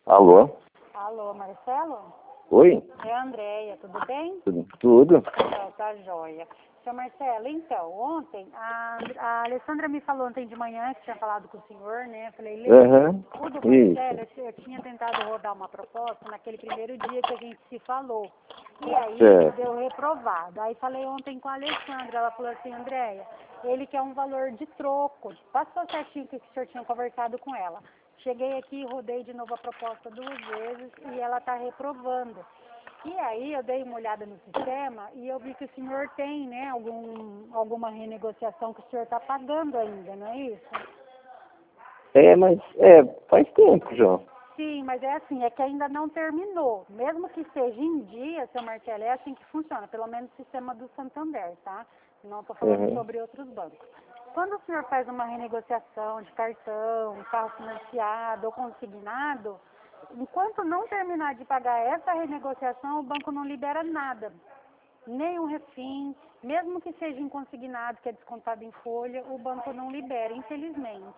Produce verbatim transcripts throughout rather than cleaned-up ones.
Alô? Alô, Marcelo? Oi? É a Andréia, tudo bem? Tudo? Tudo? É, tá joia. Seu Marcelo, então, ontem, a, a Alessandra me falou ontem de manhã que tinha falado com o senhor, né? Eu falei, Lê, Aham. o do Isso. Marcelo, eu, eu tinha tentado rodar uma proposta naquele primeiro dia que a gente se falou. E aí Certo. deu reprovado. Aí falei ontem com a Alessandra, ela falou assim, Andréia, ele quer um valor de troco. Passou certinho que o senhor tinha conversado com ela. Cheguei aqui, rodei de novo a proposta duas vezes e ela está reprovando. E aí eu dei uma olhada no sistema e eu vi que o senhor tem, né, algum, alguma renegociação que o senhor está pagando ainda, não é isso? É, mas é, faz tempo já. Sim, mas é assim, é que ainda não terminou. Mesmo que seja em dia, seu Marcelo, é assim que funciona, pelo menos o sistema do Santander, tá? Não estou falando Uhum. sobre outros bancos. Quando o senhor faz uma renegociação de cartão, carro financiado ou consignado, enquanto não terminar de pagar essa renegociação, o banco não libera nada. Nem um refim, mesmo que seja em consignado, que é descontado em folha, o banco não libera, infelizmente.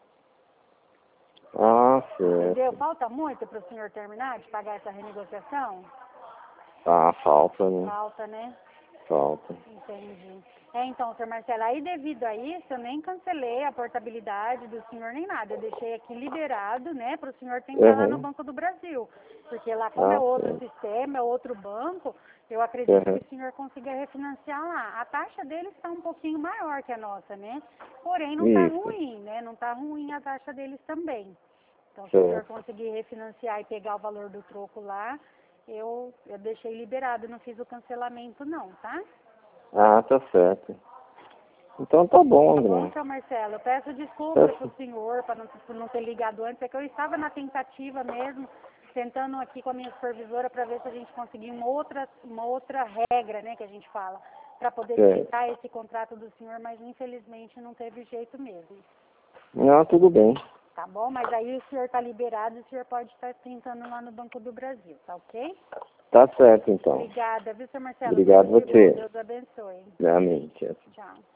Ah, Entendeu? certo. Falta muito para o senhor terminar de pagar essa renegociação? Ah, falta, né? Falta, né? Falta. Entendi. É, então, senhor Marcelo, aí devido a isso, eu nem cancelei a portabilidade do senhor nem nada. Eu deixei aqui liberado, né, para o senhor tentar lá no Uhum. Banco do Brasil. Porque lá, como é Ah, outro certo. sistema, é outro banco, eu acredito Uhum. que o senhor consiga refinanciar lá. A taxa deles está um pouquinho maior que a nossa, né? Porém, não está Isso. ruim, né? Não está ruim a taxa deles também. Então, se o senhor Certo. conseguir refinanciar e pegar o valor do troco lá, eu, eu deixei liberado, não fiz o cancelamento não, tá? Ah, tá certo. Então tá bom, Tá bom, André. seu Marcelo? Eu peço Tá desculpas para o c- senhor para não, por não ter ligado antes, é que eu estava na tentativa mesmo, tentando aqui com a minha supervisora para ver se a gente conseguia uma outra, uma outra regra, né, que a gente fala, para poder certo. quitar esse contrato do senhor, mas infelizmente não teve jeito mesmo. Não, tudo bem. Tá bom? Mas aí o senhor está liberado e o senhor pode estar tentando lá no Banco do Brasil, tá ok? Tá certo, então. Obrigada, viu, seu Marcelo? Obrigado Tudo de bom. você. Deus abençoe. Amém. Tchau. Tchau.